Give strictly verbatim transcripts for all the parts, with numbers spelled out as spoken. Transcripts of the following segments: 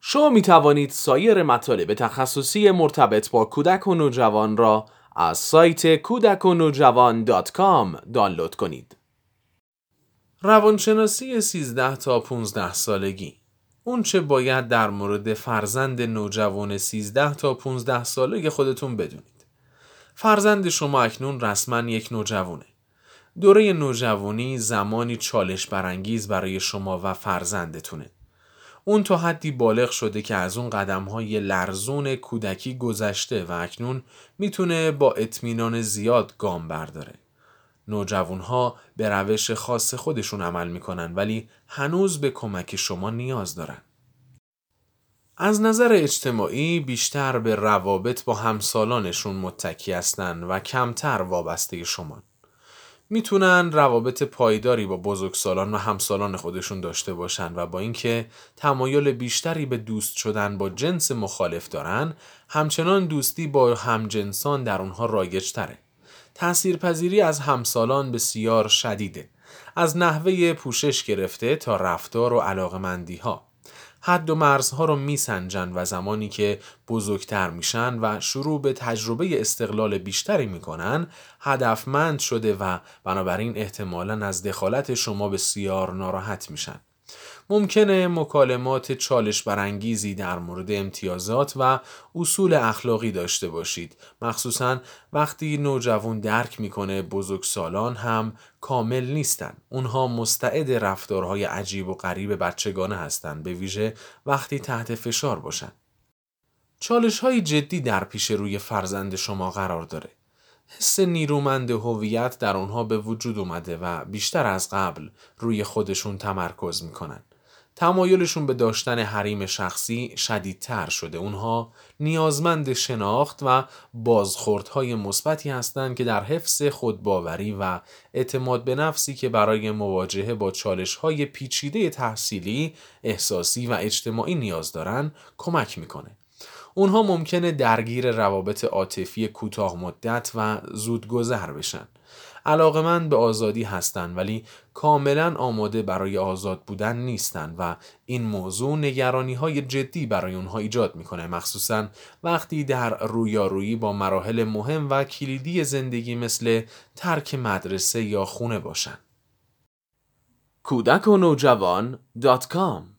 شما می توانید سایر مطالب تخصصی مرتبط با کودک و نوجوان را از سایت کودک و نوجوان دات کام دانلود کنید. روانشناسی سیزده تا پانزده سالگی. اون چه باید در مورد فرزند نوجوان سیزده تا پانزده ساله خودتون بدونید. فرزند شما اکنون رسما یک نوجوانه. دوره نوجوانی زمانی چالش برانگیز برای شما و فرزندتونه. اون تا حدی بالغ شده که از اون قدم‌های لرزون کودکی گذشته و اکنون میتونه با اطمینان زیاد گام برداره. نوجوان‌ها به روش خاص خودشون عمل میکنن ولی هنوز به کمک شما نیاز دارن. از نظر اجتماعی بیشتر به روابط با همسالانشون متکی هستن و کمتر وابسته شما. میتونن روابط پایداری با بزرگسالان و همسالان خودشون داشته باشن و با اینکه تمایل بیشتری به دوست شدن با جنس مخالف دارن، همچنان دوستی با همجنسان در اونها رایج تره. تأثیرپذیری از همسالان بسیار شدیده، از نحوه پوشش گرفته تا رفتار و علاقمندی ها. حد و مرزها رو میسنجن و زمانی که بزرگتر میشن و شروع به تجربه استقلال بیشتری میکنن، هدفمند شده و بنابراین احتمالاً از دخالت شما بسیار ناراحت میشن. ممکنه مکالمات چالش برانگیزی در مورد امتیازات و اصول اخلاقی داشته باشید، مخصوصاً وقتی نوجوان درک میکنه بزرگسالان هم کامل نیستن. اونها مستعد رفتارهای عجیب و غریب بچگانه هستن، به ویژه وقتی تحت فشار باشن. چالش‌های جدی در پیش روی فرزند شما قرار داره. حس نیرومند هویت در اونها به وجود اومده و بیشتر از قبل روی خودشون تمرکز میکنن. تمایلشون به داشتن حریم شخصی شدیدتر شده. اونها نیازمند شناخت و بازخوردهای مثبتی هستند که در حفظ خودباوری و اعتماد به نفسی که برای مواجهه با چالش‌های پیچیده تحصیلی، احساسی و اجتماعی نیاز دارن کمک میکنه. اونها ممکنه درگیر روابط عاطفی کوتاه مدت و زودگذر بشن. علاقه‌مند به آزادی هستن ولی کاملا آماده برای آزاد بودن نیستن و این موضوع نگرانی‌های جدی برای اونها ایجاد میکنه، مخصوصا وقتی در رویارویی با مراحل مهم و کلیدی زندگی مثل ترک مدرسه یا خونه باشن. کودک و نوجوان دات کام.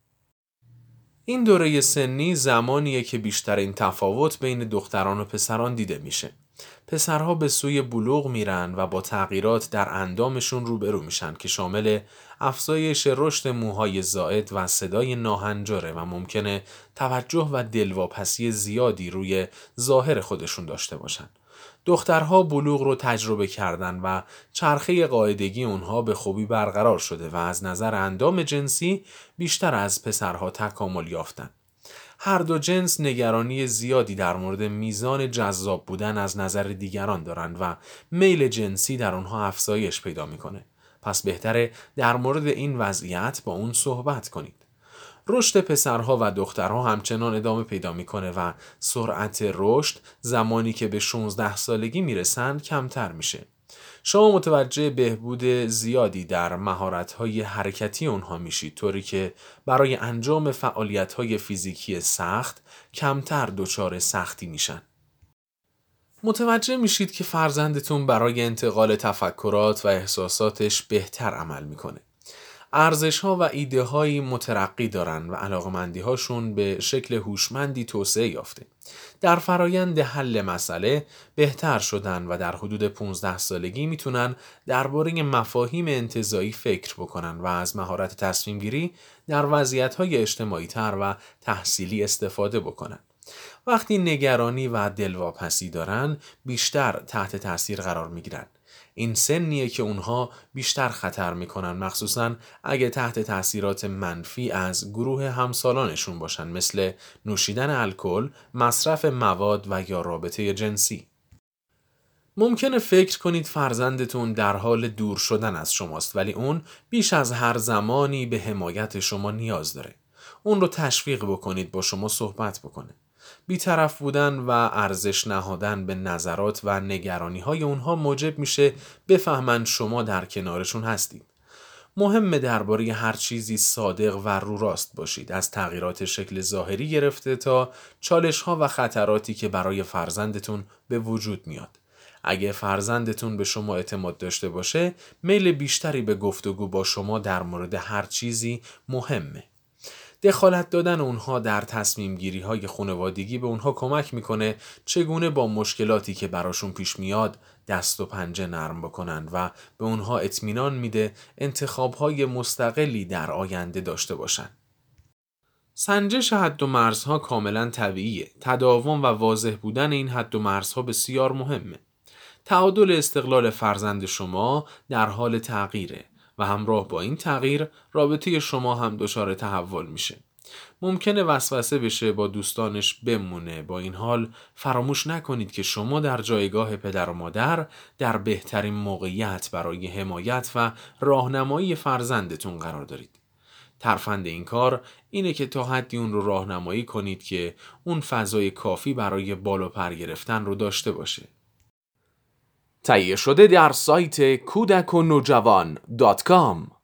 این دوره سنی زمانیه که بیشترین تفاوت بین دختران و پسران دیده میشه. پسرها به سوی بلوغ میرن و با تغییرات در اندامشون روبرو میشن که شامل افزایش رشد موهای زائد و صدای ناهنجاره و ممکنه توجه و دلواپسی زیادی روی ظاهر خودشون داشته باشن. دخترها بلوغ رو تجربه کردن و چرخه قاعدگی اونها به خوبی برقرار شده و از نظر اندام جنسی بیشتر از پسرها تکامل یافتن. هر دو جنس نگرانی زیادی در مورد میزان جذاب بودن از نظر دیگران دارند و میل جنسی در اونها افزایش پیدا میکنه. پس بهتره در مورد این وضعیت با اون صحبت کنید. رشد پسرها و دخترها همچنان ادامه پیدا میکنه و سرعت رشد زمانی که به شانزده سالگی میرسن کمتر میشه. شما متوجه بهبود زیادی در مهارت‌های حرکتی اونها میشید، طوری که برای انجام فعالیت‌های فیزیکی سخت کمتر دچار سختی میشن. متوجه میشید که فرزندتون برای انتقال تفکرات و احساساتش بهتر عمل میکنه. ارزش‌ها و ایده‌هایی مترقی دارن و علاقه‌مندی‌هاشون به شکل هوشمندی توسعه یافته. در فرایند حل مسئله بهتر شدن و در حدود پانزده سالگی میتونن درباره مفاهیم انتزاعی فکر بکنن و از مهارت تصمیم گیری در وضعیت‌های اجتماعی تر و تحصیلی استفاده بکنن. وقتی نگرانی و دلواپسی دارن بیشتر تحت تاثیر قرار میگیرن. این سنیه که اونها بیشتر خطر میکنن، مخصوصا اگه تحت تاثیرات منفی از گروه همسالانشون باشن، مثل نوشیدن الکل، مصرف مواد و یا رابطه جنسی. ممکنه فکر کنید فرزندتون در حال دور شدن از شماست، ولی اون بیش از هر زمانی به حمایت شما نیاز داره. اون رو تشویق بکنید با شما صحبت بکنه. بی‌طرف بودن و ارزش نهادن به نظرات و نگرانی های اونها موجب میشه بفهمن شما در کنارشون هستید. مهمه درباره هر چیزی صادق و رو راست باشید، از تغییرات شکل ظاهری گرفته تا چالش‌ها و خطراتی که برای فرزندتون به وجود میاد. اگه فرزندتون به شما اعتماد داشته باشه، میل بیشتری به گفتگو با شما در مورد هر چیزی مهمه. دخالت دادن اونها در تصمیم گیری های خانوادگی به اونها کمک میکنه چگونه با مشکلاتی که براشون پیش میاد دست و پنجه نرم بکنن و به اونها اطمینان میده انتخاب های مستقلی در آینده داشته باشن. سنجش حد و مرزها کاملا طبیعیه. تداوم و واضح بودن این حد و مرزها بسیار مهمه. تعادل استقلال فرزند شما در حال تغییره و همراه با این تغییر رابطه شما هم دچار تحول میشه. ممکنه وسوسه بشه با دوستانش بمونه. با این حال فراموش نکنید که شما در جایگاه پدر و مادر در بهترین موقعیت برای حمایت و راهنمایی فرزندتون قرار دارید. ترفند این کار اینه که تا حدی اون رو راهنمایی کنید که اون فضای کافی برای بالا پر گرفتن رو داشته باشه. تهیه شده در سایت کودک و نوجوان دات کام